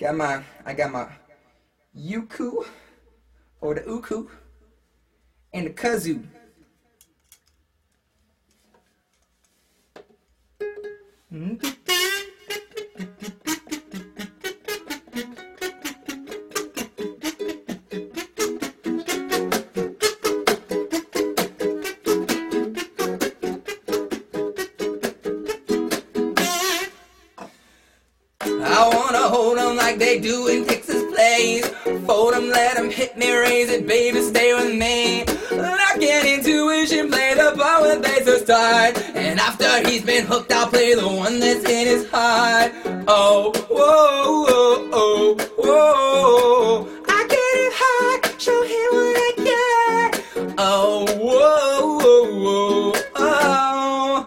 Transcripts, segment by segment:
I got my uku or the uku and the kazoo. I wanna hold 'em like they do in Texas plays. Fold 'em, let 'em hit me, raise it, baby, stay with me. Like an intuition, play the part when bass to start. And after he's been hooked, I'll play the one that's in his heart. Oh, whoa, whoa, oh, whoa. I get it hot, show him what I got. Oh, whoa, whoa, whoa, oh.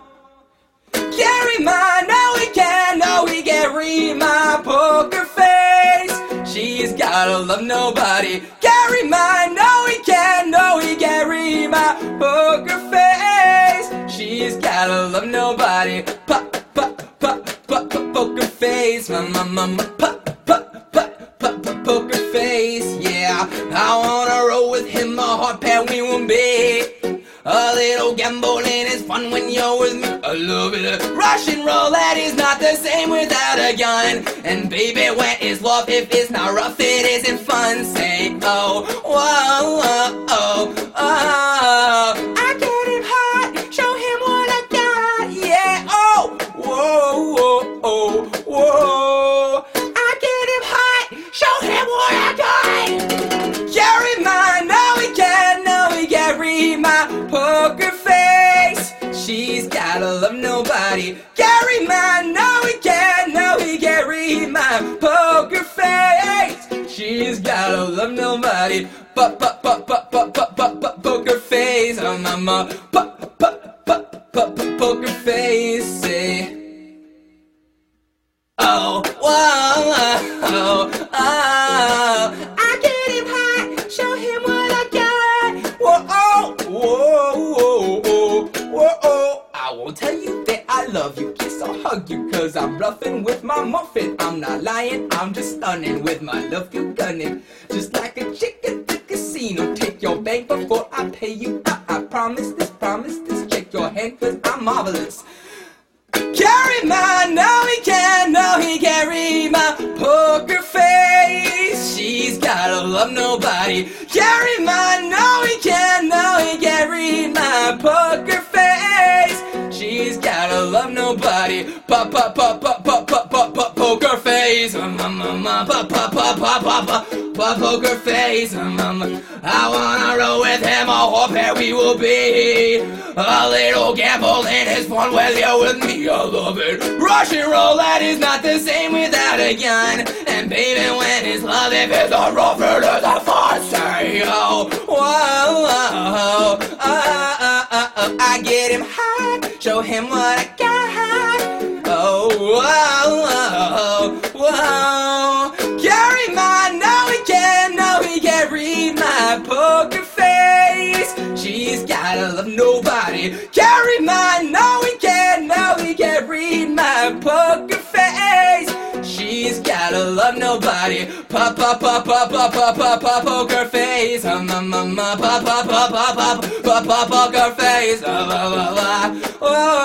Carry my, no he can, no he can't read my poker face. She's gotta love nobody. Carry my, no he can, no he can't read my poker face. She's gotta love nobody. Pop, pop, pop, pop, pop, poker face. My, pop, pop, pop, pop, pop, poker face. Yeah, I wanna roll with him, a hot pair we will be. A little gambling is fun when you're with me. I love it. Russian roulette is not the same without a gun. And baby, wet is love. If it's not rough, it isn't fun. Say, oh, whoa, oh, oh, oh. I get him hot, show him what I got. Yeah, oh, whoa, whoa, oh, whoa. I get him hot, show him what I got. Carry mine, no he can't, no he can't read my poker face. She's gotta love nobody. Carry mine, no he can't, no he can't read my poker face. She's gotta love nobody. Pop, pop, pop, pop, pop, pop, pop, pop, poker face. Mama, pop, pop, pop, pop, pop, poker face. Say, oh, whoa, oh, oh. I get him hot, show him what I got. Whoa, oh, whoa, whoa, whoa, whoa, oh. I won't tell you that I love you, kiss or hug you, cause I'm bluffing with my muffin. I'm not lying, I'm just stunning with my love you gunning. Just like a chick at the casino, take your bank before I pay you out. I promise this, check your hand cause I'm marvelous. Carry mine, no he can't, no he can't read my poker face. She's gotta love nobody. Carry mine, no he can't, no he can't read my poker face. She's gotta love nobody. Pop, pop, pop, pop, pop, pop, pop, pop, poker face. Pop, pop, pop, pop, pop, pop, pop, poker face. I wanna roll with him, a whole pair we will be. A little gambling is fun when you're with me, I love it. Russian roulette is not the same without a gun. And baby, when it's love, if it's a rough, it is a fun. Say, oh, whoa, oh, oh, oh, oh, oh. I get him hot, show him what I got. Oh, whoa, whoa, whoa. Carry mine, no he can't, no he can't read my poker face. She's gotta love nobody. Carry mine, no he can't, no he can't read my poker face. She's gotta love nobody. Pop, pop, pop, pop, pop, pop, pop, pop, poker face. Pop, pop, pop, pop, pop, pop, pop, pop, poker face. Oh,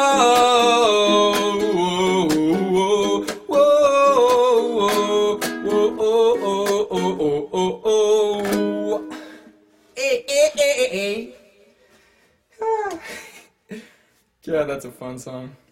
whoa, whoa, whoa, oh, oh, oh. Hey, hey, hey, hey. God, that's a fun song.